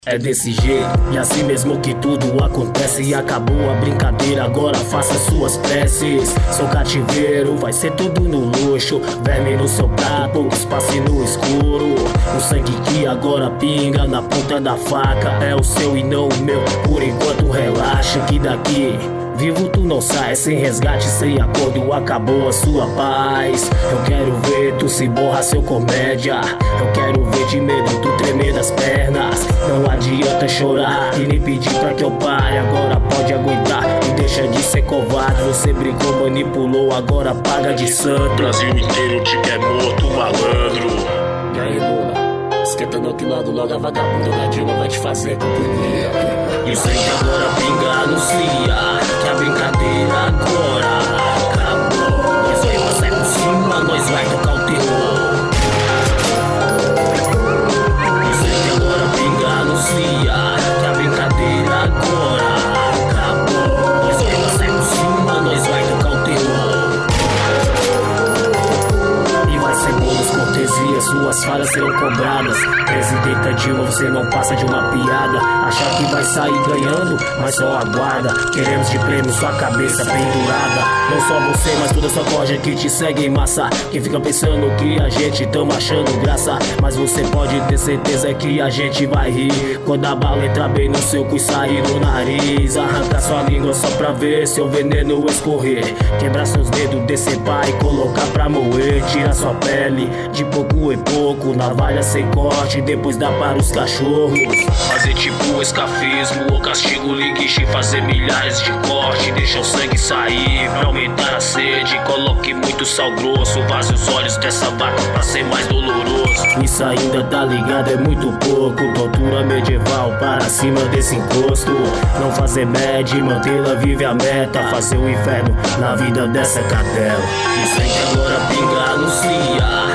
É desse jeito, e assim mesmo que tudo acontece. E acabou a brincadeira, agora faça suas preces. Seu cativeiro vai ser tudo no luxo. Verme no seu prato, pouco espaço no escuro. O sangue que agora pinga na ponta da faca é o seu e não o meu. Por enquanto relaxa que daqui vivo tu não sai, sem resgate, sem acordo, acabou a sua paz. Eu quero ver tu se borra, seu comédia. Eu quero ver de medo tu tremer das pernas. Não adianta chorar e nem pedir pra que eu pare. Agora pode aguentar e deixa de ser covarde. Você brincou, manipulou, agora paga de santo. Brasil inteiro te quer morto, malandro. E aí, Lula? Esquentando aqui logo a vagabunda da Dilma vai te fazer companhia. E o sangue agora pinga, anuncia que a brincadeira agora acabou. Nós vai passar por cima, nós vai tocar o terror. E o sangue agora pinga, anuncia que a brincadeira agora acabou. Nós vai passar por cima, nós vai tocar o terror. E vai ser bônus, cortesia, suas falhas serão cobradas. Presidenta Dilma, você não passa de uma piada. Achar que vai sair ganhando, mas só aguarda. Queremos de prêmio sua cabeça pendurada. Não só você, mas toda sua corja que te segue em massa. Que fica pensando que a gente tamo achando graça. Mas você pode ter certeza que a gente vai rir quando a bala entrar bem no seu cu e sair do nariz. Arrancar sua língua só pra ver seu veneno escorrer. Quebrar seus dedos, descer pá e colocar pra moer. Tirar sua pele de pouco em pouco, navalha sem corte, depois dá para os cachorros. Fazer tipo escafismo ou castigo liguiche, fazer milhares de cortes, deixa o sangue sair pra aumentar a sede. Coloque muito sal grosso, vaze os olhos dessa vaca pra ser mais doloroso. Isso ainda tá ligado, é muito pouco. Tortura medieval para cima desse encosto. Não fazer média, mantê-la vive a meta. Fazer o inferno na vida dessa cadela. E sangue agora pinga, anuncia